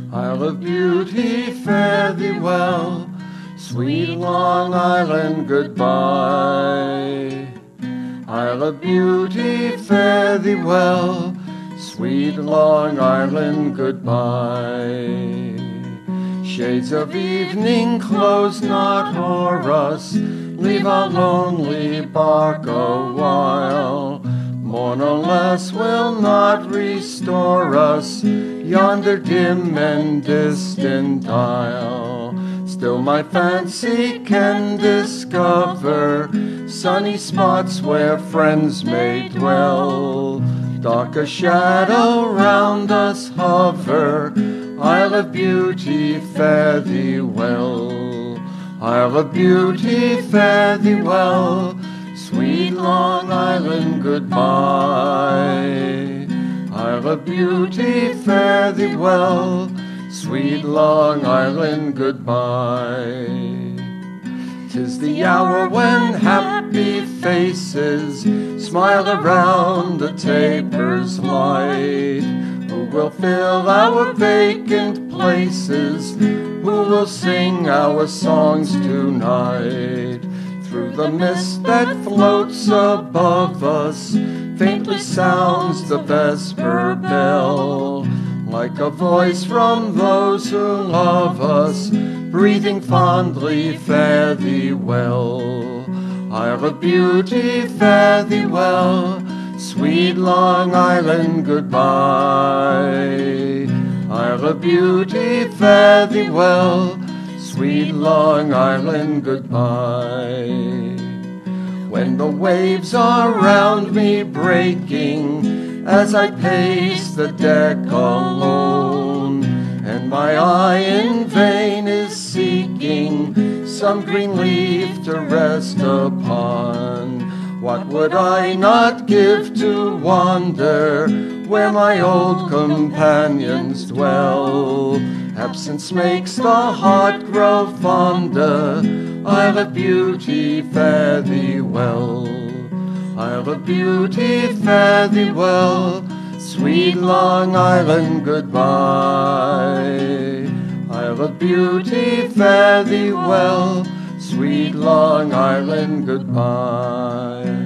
Isle of Beauty, fare thee well. Sweet Long Island, goodbye. Isle of Beauty, fare thee well. Sweet Long Island, goodbye. Shades of evening, close not o'er us. Leave our lonely bark a while. Morn, alas, will not restore us. Yonder dim and distant isle. Still my fancy can discover sunny spots where friends may dwell. Dark a shadow round us hover. Isle of Beauty, fare thee well. Isle of Beauty, fare thee well. Sweet Long Island, goodbye. Isle of Beauty, fare thee well. Sweet Long Island, goodbye. 'Tis the hour when happy faces smile around the taper's light. Who will fill our vacant places? Who will sing our songs tonight? Through the mist that floats above us, faintly sounds the vesper bell. Like a voice from those who love us, breathing fondly, fare thee well. Isle of Beauty, fare thee well. Sweet Long Island, goodbye. Isle of Beauty, fare thee well. Sweet Long Island, goodbye. When the waves are round me breaking, as I pace the deck alone, and my eye in vain is seeking some green leaf to rest upon, what would I not give to wander where my old companions dwell? Absence makes the heart grow fonder. Isle of Beauty, fare thee well. Isle of Beauty, fare thee well. Sweet Long Island, goodbye. Isle of Beauty, fare thee well. Sweet Long Island, goodbye.